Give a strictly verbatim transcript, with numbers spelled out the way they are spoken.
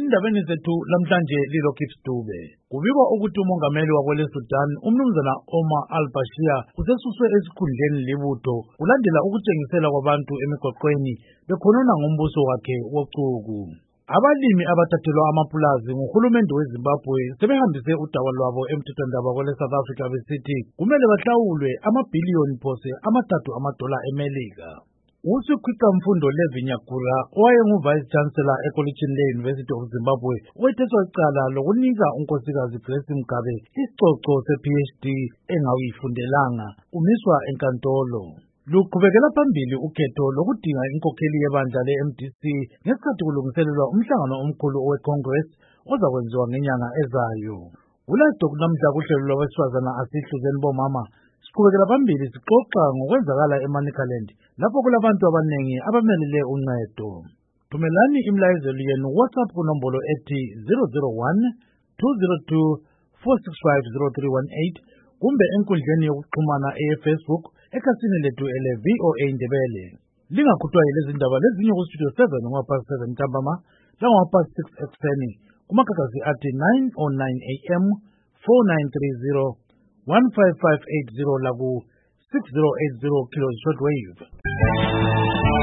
Endabeni zethu lamhlanje lilo Kipstube. Kubikwa ukuthi umongameli wakwele Sudan umnumzana Omar al-Bashir usesuswe esikhundleni libutho kulandela ukutshengisela kwabantu emigwaqweni bekhonona ngombuso wakhe wocuku. Abalimi abathathelwa amapulazi nguhulumende weZimbabwe sebehambise udaba lwabo emthethwandaba kwele South Africa besithi kumele bahlawulwe amabhiliyoni phose amathathu amadola eMelika. Usikhwica mfundo Levinyagura owayengu Vice Chancellor ekolitshini le-University of Zimbabwe wetheswa icala lokunika unkosikazi Grace Mugabe isicoco se-P H D engayifundelanga umiswa enkantolo. Luqhubekela phambili ukhetho lokudinga inkokheli yebandla le-M D C ngesikhathi kulungiselelwa umhlangano omkhulu owe-Congress ozakwenziwa ngenyanga ezayo. Ulato kunamhla kuhlelo lwabesifazana asihluzeni bomama siqhubekela phambili sixoxa ngokwenzakala eManicaland lapho kulabantu abanengi abamelele uncedo. Thumelani imlayezelo yenu WhatsApp kunombolo ethi zero zero one two zero two four six five zero three one eight kumbe enkundleni yokuxhumana e-Facebook ekhasini lethu ele V O A Ndebele. Lingakhuthwa yilezi ndaba lezinye ku Studio seven ngapast seven ntambama langapast six ekseni kumakakasi athi nine oh nine A M four nine three zero one five five eight zero laku six zero eight zero kilos shortwave.